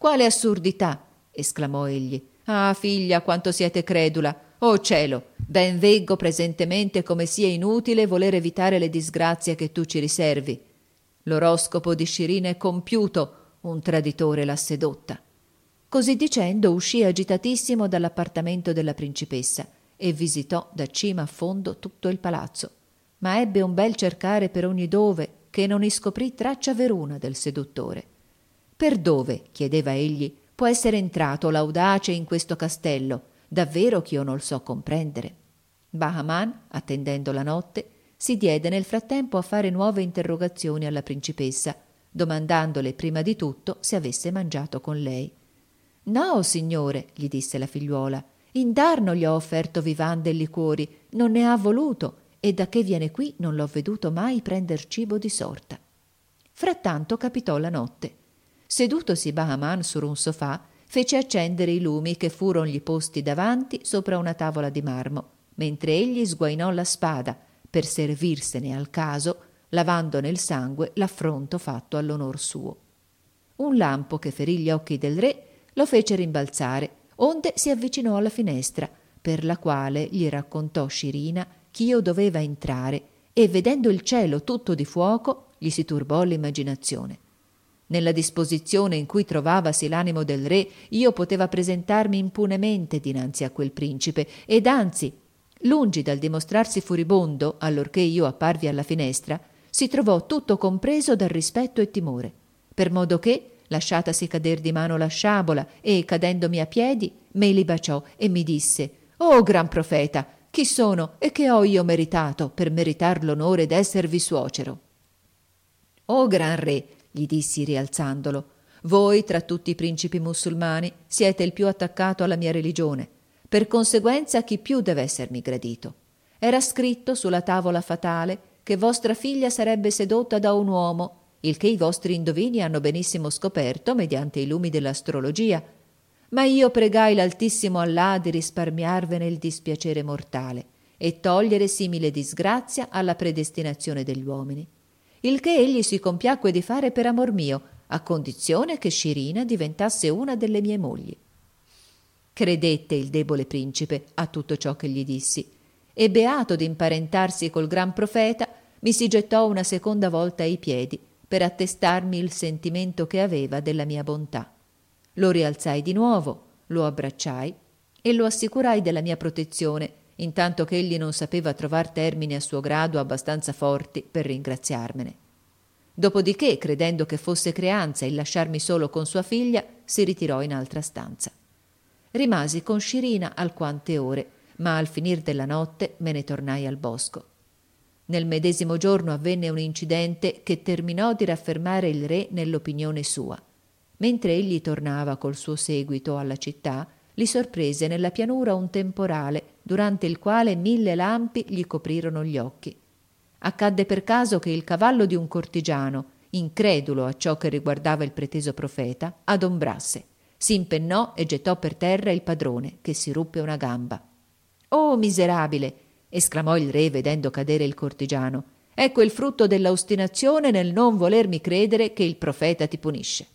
quale assurdità! Esclamò egli. Ah, figlia, quanto siete credula! Oh cielo, ben veggo presentemente come sia inutile voler evitare le disgrazie che tu ci riservi. L'oroscopo di Scirina è compiuto, un traditore l'ha sedotta. Così dicendo uscì agitatissimo dall'appartamento della principessa e visitò da cima a fondo tutto il palazzo, ma ebbe un bel cercare per ogni dove che non iscoprì traccia veruna del seduttore. Per dove, chiedeva egli, può essere entrato l'audace in questo castello? Davvero ch'io non so comprendere. Bahaman, attendendo la notte, si diede nel frattempo a fare nuove interrogazioni alla principessa, domandandole prima di tutto se avesse mangiato con lei. No, signore, gli disse la figliuola, indarno gli ho offerto vivande e liquori, non ne ha voluto, e da che viene qui non l'ho veduto mai prender cibo di sorta. Frattanto capitò la notte. Sedutosi Bahaman su un sofà, fece accendere i lumi che furongli posti davanti sopra una tavola di marmo, mentre egli sguainò la spada per servirsene al caso, lavando nel sangue l'affronto fatto all'onor suo. Un lampo che ferì gli occhi del re lo fece rimbalzare, onde si avvicinò alla finestra, per la quale gli raccontò Scirina ch'io doveva entrare, e vedendo il cielo tutto di fuoco gli si turbò l'immaginazione. Nella disposizione in cui trovavasi l'animo del re, io poteva presentarmi impunemente dinanzi a quel principe, ed anzi, lungi dal dimostrarsi furibondo, allorché io apparvi alla finestra, si trovò tutto compreso dal rispetto e timore, per modo che, lasciatasi cader di mano la sciabola e, cadendomi a piedi, me li baciò e mi disse: «Oh gran profeta, chi sono e che ho io meritato per meritar l'onore d'esservi suocero?» «Oh gran re», gli dissi rialzandolo, «voi tra tutti i principi musulmani siete il più attaccato alla mia religione, per conseguenza chi più deve essermi gradito. Era scritto sulla tavola fatale che vostra figlia sarebbe sedotta da un uomo, il che i vostri indovini hanno benissimo scoperto mediante i lumi dell'astrologia, ma io pregai l'Altissimo Allah di risparmiarvene il dispiacere mortale e togliere simile disgrazia alla predestinazione degli uomini, il che egli si compiacque di fare per amor mio, a condizione che Scirina diventasse una delle mie mogli. Credette il debole principe a tutto ciò che gli dissi, e beato d'imparentarsi col gran profeta, mi si gettò una seconda volta ai piedi per attestarmi il sentimento che aveva della mia bontà. Lo rialzai di nuovo, lo abbracciai e lo assicurai della mia protezione, intanto che egli non sapeva trovar termini a suo grado abbastanza forti per ringraziarmene. Dopodiché, credendo che fosse creanza il lasciarmi solo con sua figlia, si ritirò in altra stanza. Rimasi con Scirina alquante ore, ma al finir della notte me ne tornai al bosco. Nel medesimo giorno avvenne un incidente che terminò di raffermare il re nell'opinione sua. Mentre egli tornava col suo seguito alla città, li sorprese nella pianura un temporale, durante il quale mille lampi gli coprirono gli occhi. Accadde per caso che il cavallo di un cortigiano, incredulo a ciò che riguardava il preteso profeta, adombrasse, si impennò e gettò per terra il padrone, che si ruppe una gamba. «Oh miserabile!» esclamò il re vedendo cadere il cortigiano. «Ecco il frutto dell'ostinazione nel non volermi credere che il profeta ti punisce».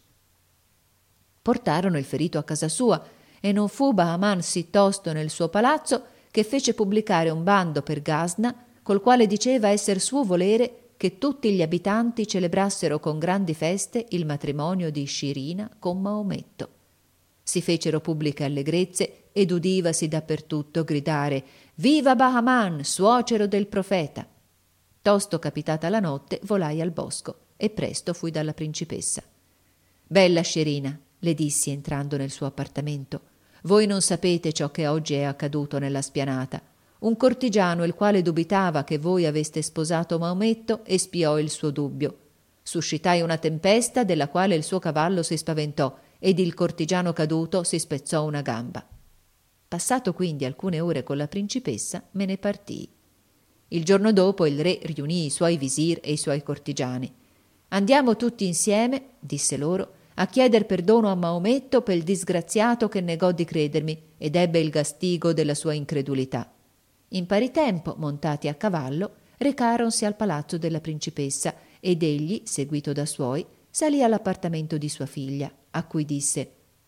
Portarono il ferito a casa sua, e non fu Bahaman sì tosto nel suo palazzo che fece pubblicare un bando per Gasna, col quale diceva esser suo volere che tutti gli abitanti celebrassero con grandi feste il matrimonio di Scirina con Maometto. Si fecero pubbliche allegrezze ed udivasi dappertutto gridare: «Viva Bahaman, suocero del profeta!» Tosto capitata la notte volai al bosco e presto fui dalla principessa. «Bella Scirina», le dissi entrando nel suo appartamento, «voi non sapete ciò che oggi è accaduto nella spianata. Un cortigiano, il quale dubitava che voi aveste sposato Maometto, espiò il suo dubbio. Suscitai una tempesta della quale il suo cavallo si spaventò ed il cortigiano caduto si spezzò una gamba». Passato quindi alcune ore con la principessa, me ne partii. Il giorno dopo il re riunì i suoi visir e i suoi cortigiani. «Andiamo tutti insieme», disse loro, «a chieder perdono a Maometto per il disgraziato che negò di credermi ed ebbe il gastigo della sua incredulità». In pari tempo, montati a cavallo, recaronsi al palazzo della principessa ed egli, seguito da suoi, salì all'appartamento di sua figlia, a cui disse: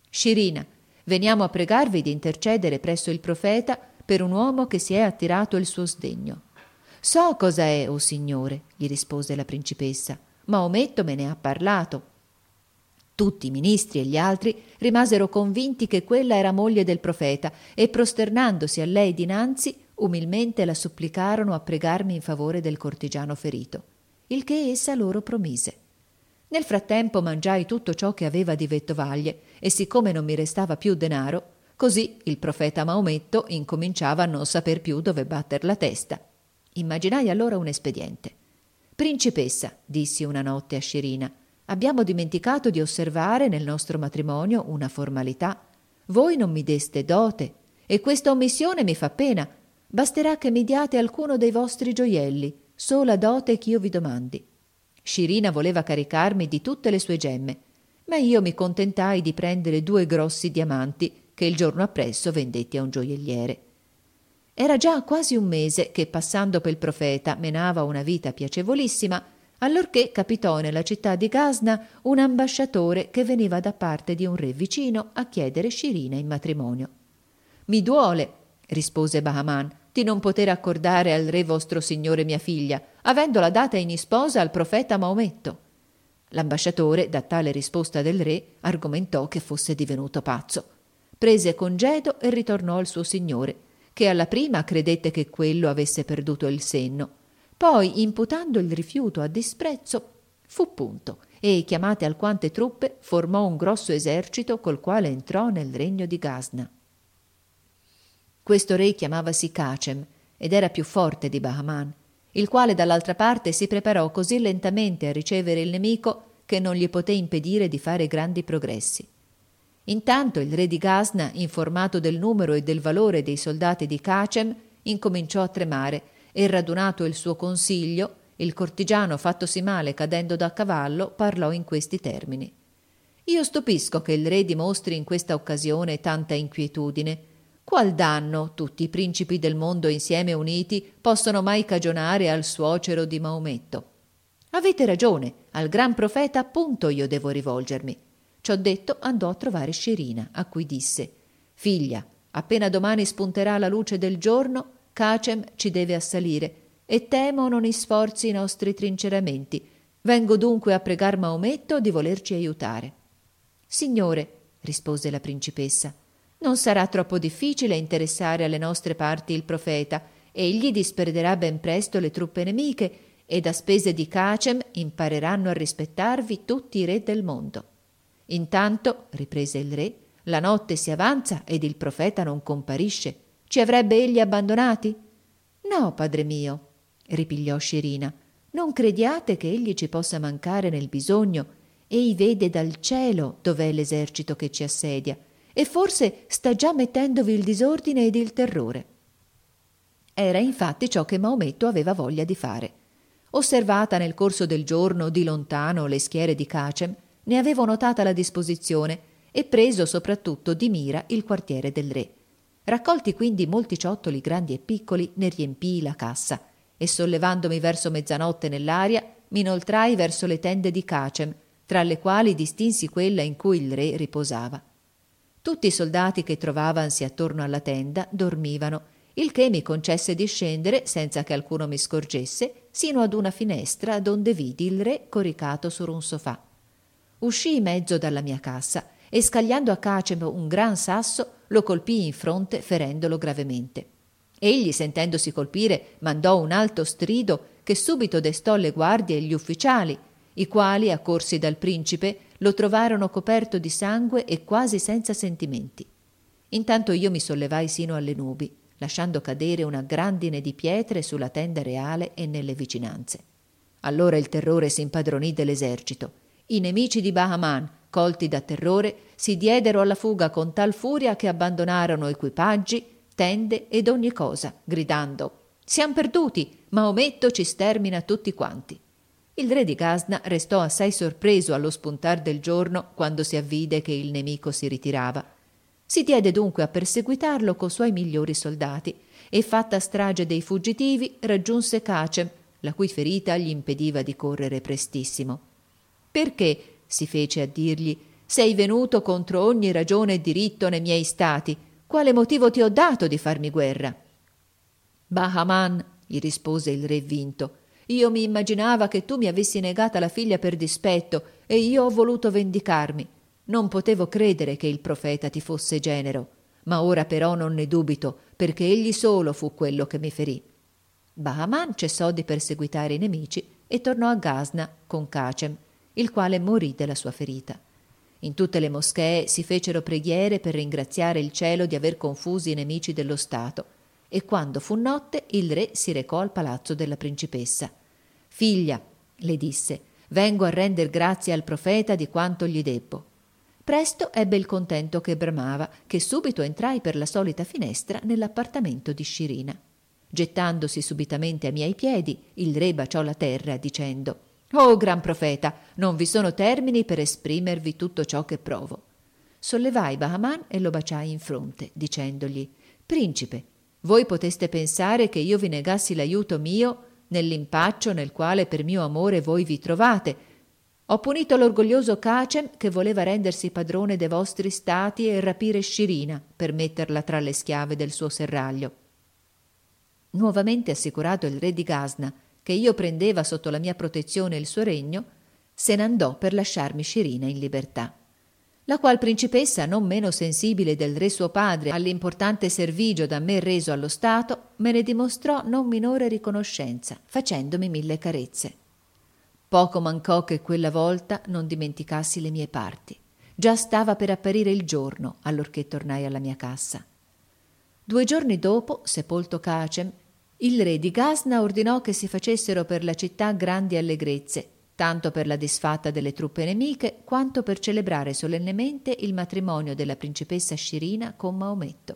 Scirina, veniamo a pregarvi di intercedere presso il profeta per un uomo che si è attirato il suo sdegno. So cosa è, o signore, gli rispose la principessa. Maometto me ne ha parlato. Tutti i ministri e gli altri rimasero convinti che quella era moglie del profeta e, prosternandosi a lei dinanzi, umilmente la supplicarono a pregarmi in favore del cortigiano ferito, il che essa loro promise. Nel frattempo mangiai tutto ciò che aveva di vettovaglie e, siccome non mi restava più denaro, così il profeta Maometto incominciava a non saper più dove batter la testa. Immaginai allora un espediente. Principessa, dissi una notte a Scirina, abbiamo dimenticato di osservare nel nostro matrimonio una formalità. Voi non mi deste dote e questa omissione mi fa pena. Basterà che mi diate alcuno dei vostri gioielli, sola dote ch'io vi domandi. Scirina voleva caricarmi di tutte le sue gemme, ma io mi contentai di prendere due grossi diamanti che il giorno appresso vendetti a un gioielliere. Era già quasi un mese che, passando pel profeta, menava una vita piacevolissima, allorché capitò nella città di Gasna un ambasciatore che veniva da parte di un re vicino a chiedere Scirina in matrimonio. «Mi duole», rispose Bahaman, «di non poter accordare al re vostro signore mia figlia, avendola data in isposa al profeta Maometto». L'ambasciatore, da tale risposta del re, argomentò che fosse divenuto pazzo. Prese congedo e ritornò al suo signore, che alla prima credette che quello avesse perduto il senno. Poi, imputando il rifiuto a disprezzo, fu punto e, chiamate alquante truppe, formò un grosso esercito col quale entrò nel regno di Gasna. Questo re chiamavasi Cacem ed era più forte di Bahaman, il quale dall'altra parte si preparò così lentamente a ricevere il nemico che non gli poté impedire di fare grandi progressi. Intanto il re di Gasna, informato del numero e del valore dei soldati di Cacem, incominciò a tremare e, radunato il suo consiglio, il cortigiano, fattosi male cadendo da cavallo, parlò in questi termini. «Io stupisco che il re dimostri in questa occasione tanta inquietudine. Qual danno tutti i principi del mondo insieme uniti possono mai cagionare al suocero di Maometto? Avete ragione, al gran profeta appunto io devo rivolgermi». Ciò detto andò a trovare Scirina, a cui disse: «Figlia, appena domani spunterà la luce del giorno, Cacem ci deve assalire e temo non isforzi i nostri trinceramenti. Vengo dunque a pregar Maometto di volerci aiutare». «Signore», rispose la principessa, «non sarà troppo difficile interessare alle nostre parti il profeta. Egli disperderà ben presto le truppe nemiche ed a spese di Cacem impareranno a rispettarvi tutti i re del mondo». «Intanto», riprese il re, «la notte si avanza ed il profeta non comparisce. Ci avrebbe egli abbandonati?» «No, padre mio», ripigliò Scirina, «non crediate che egli ci possa mancare nel bisogno. Ei vede dal cielo dov'è l'esercito che ci assedia e forse sta già mettendovi il disordine ed il terrore». Era infatti ciò che Maometto aveva voglia di fare. Osservata nel corso del giorno di lontano le schiere di Cacem, ne avevo notata la disposizione e preso soprattutto di mira il quartiere del re. Raccolti quindi molti ciottoli grandi e piccoli, ne riempii la cassa e, sollevandomi verso mezzanotte nell'aria, mi inoltrai verso le tende di Cacem, tra le quali distinsi quella in cui il re riposava. Tutti i soldati che trovavansi attorno alla tenda dormivano, il che mi concesse di scendere, senza che alcuno mi scorgesse, sino ad una finestra donde vidi il re coricato su un sofà. Uscii mezzo dalla mia cassa e, scagliando a Cacem un gran sasso, lo colpii in fronte ferendolo gravemente. Egli, sentendosi colpire, mandò un alto strido che subito destò le guardie e gli ufficiali, i quali, accorsi dal principe, lo trovarono coperto di sangue e quasi senza sentimenti. Intanto io mi sollevai sino alle nubi, lasciando cadere una grandine di pietre sulla tenda reale e nelle vicinanze. Allora il terrore si impadronì dell'esercito. I nemici di Bahaman, colti da terrore, si diedero alla fuga con tal furia che abbandonarono equipaggi, tende ed ogni cosa, gridando: «Siam perduti! Maometto ci stermina tutti quanti!» Il re di Gasna restò assai sorpreso allo spuntar del giorno quando si avvide che il nemico si ritirava. Si diede dunque a perseguitarlo co' suoi migliori soldati e, fatta strage dei fuggitivi, raggiunse Cacem, la cui ferita gli impediva di correre prestissimo. «Perché», si fece a dirgli, Sei venuto contro ogni ragione e diritto nei miei stati. Quale motivo ti ho dato di farmi guerra? Bahaman, gli rispose il re vinto, io mi immaginava che tu mi avessi negata la figlia per dispetto e io ho voluto vendicarmi. Non potevo credere che il profeta ti fosse genero, ma ora però non ne dubito, perché egli solo fu quello che mi ferì. Bahaman cessò di perseguitare i nemici e tornò a Gazna con Cacem, il quale morì della sua ferita. In tutte le moschee si fecero preghiere per ringraziare il cielo di aver confusi i nemici dello Stato, e quando fu notte il re si recò al palazzo della principessa. «Figlia», le disse, «vengo a render grazie al profeta di quanto gli debbo». Presto ebbe il contento che bramava, che subito entrai per la solita finestra nell'appartamento di Scirina. Gettandosi subitamente ai miei piedi, il re baciò la terra dicendo: «Oh gran profeta, non vi sono termini per esprimervi tutto ciò che provo». Sollevai Bahaman e lo baciai in fronte, dicendogli: «Principe, voi poteste pensare che io vi negassi l'aiuto mio nell'impaccio nel quale per mio amore voi vi trovate. Ho punito l'orgoglioso Cacem che voleva rendersi padrone dei vostri stati e rapire Scirina per metterla tra le schiave del suo serraglio. Nuovamente assicurato il re di Gazna che io prendeva sotto la mia protezione il suo regno, se n'andò per lasciarmi Scirina in libertà. La qual principessa, non meno sensibile del re suo padre all'importante servigio da me reso allo Stato, me ne dimostrò non minore riconoscenza, facendomi mille carezze. Poco mancò che quella volta non dimenticassi le mie parti. Già stava per apparire il giorno, allorché tornai alla mia cassa. Due giorni dopo, sepolto Cacem, il re di Gazna ordinò che si facessero per la città grandi allegrezze, tanto per la disfatta delle truppe nemiche, quanto per celebrare solennemente il matrimonio della principessa Scirina con Maometto.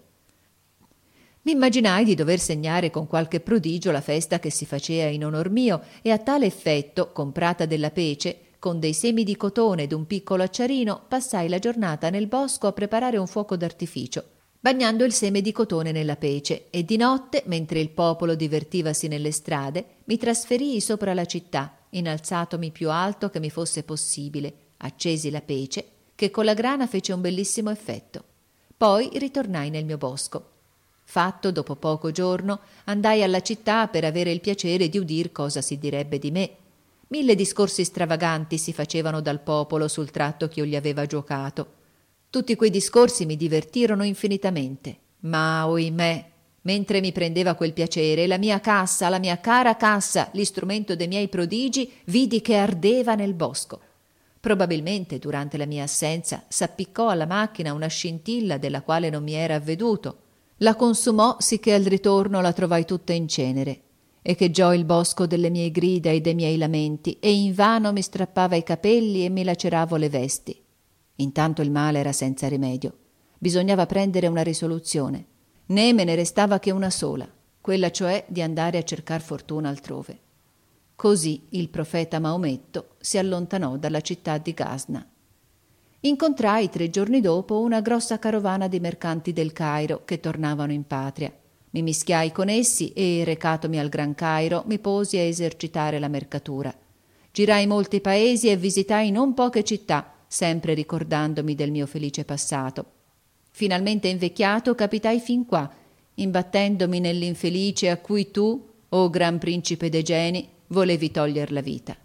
Mi immaginai di dover segnare con qualche prodigio la festa che si facea in onor mio, e a tale effetto, comprata della pece, con dei semi di cotone ed un piccolo acciarino, passai la giornata nel bosco a preparare un fuoco d'artificio, bagnando il seme di cotone nella pece, e di notte, mentre il popolo divertivasi nelle strade, mi trasferii sopra la città, innalzatomi più alto che mi fosse possibile, accesi la pece, che con la grana fece un bellissimo effetto. Poi ritornai nel mio bosco. Fatto dopo poco giorno, andai alla città per avere il piacere di udir cosa si direbbe di me. Mille discorsi stravaganti si facevano dal popolo sul tratto che io gli aveva giocato. Tutti quei discorsi mi divertirono infinitamente, ma, oimè, mentre mi prendeva quel piacere, la mia cassa, la mia cara cassa, l'istrumento dei miei prodigi, vidi che ardeva nel bosco. Probabilmente, durante la mia assenza, s'appiccò alla macchina una scintilla della quale non mi era avveduto. La consumò sicché al ritorno la trovai tutta in cenere, e cheggiò il bosco delle mie grida e dei miei lamenti, e invano mi strappava i capelli e mi laceravo le vesti. Intanto il male era senza rimedio. Bisognava prendere una risoluzione. Né me ne restava che una sola, quella cioè di andare a cercar fortuna altrove. Così il profeta Maometto si allontanò dalla città di Gazna. Incontrai tre giorni dopo una grossa carovana di mercanti del Cairo che tornavano in patria. Mi mischiai con essi e, recatomi al Gran Cairo, mi posi a esercitare la mercatura. Girai molti paesi e visitai non poche città, sempre ricordandomi del mio felice passato. Finalmente invecchiato, capitai fin qua, imbattendomi nell'infelice a cui tu, o gran principe dei geni, volevi toglier la vita.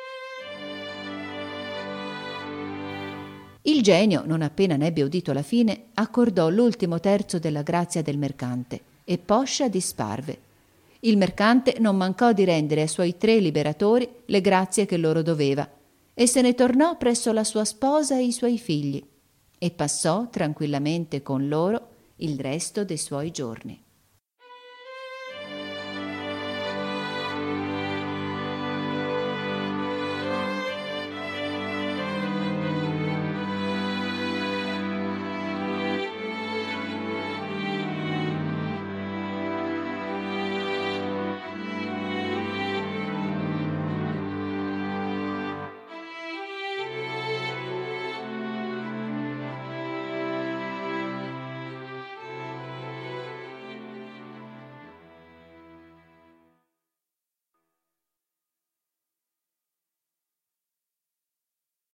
Il genio, non appena n'ebbe udito la fine, accordò l'ultimo terzo della grazia del mercante, e poscia disparve. Il mercante non mancò di rendere ai suoi tre liberatori le grazie che loro doveva, e se ne tornò presso la sua sposa e i suoi figli, e passò tranquillamente con loro il resto dei suoi giorni.